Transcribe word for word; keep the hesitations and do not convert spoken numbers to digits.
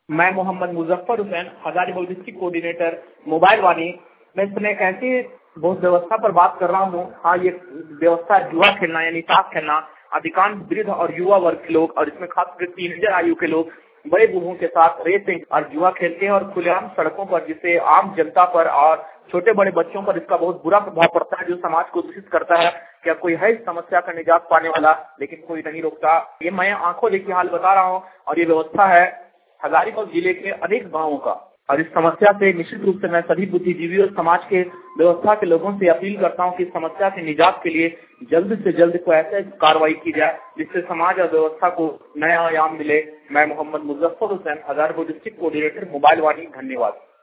मैं Mohammad Muzaffar Hussain, Hazaribagh district coordinator mobile Vani. मैं इसमें एक ऐसी बहुत व्यवस्था पर बात कर रहा हूँ। हाँ, ये व्यवस्था जुआ खेलना यानी ताश खेलना अधिकांश वृद्ध और युवा वर्ग के लोग और इसमें खासकर टीनेजर आयु के लोग बड़े बूढ़ों के साथ रेसिंग और जुआ खेलते हैं और खुलेआम सड़कों पर, जिससे आम जनता पर और छोटे बड़े बच्चों पर इसका बहुत बुरा प्रभाव पड़ता है, जो समाज को दूषित करता है। क्या कोई है इस समस्या का निजात पाने वाला, लेकिन कोई नहीं रोकता। ये मैं आंखों देखी हाल बता रहा हूँ और ये व्यवस्था है हजारीबाग जिले के अनेक गांवों का। और इस समस्या से निश्चित रूप से मैं सभी बुद्धिजीवी और समाज के व्यवस्था के लोगों से अपील करता हूं कि इस समस्या से निजात के लिए जल्द से जल्द कोई ऐसे कार्रवाई की जाए जिससे समाज और व्यवस्था को नया आयाम मिले। मैं Mohammad Muzaffar Hussain, Hazaribagh district coordinator mobile Vani. धन्यवाद।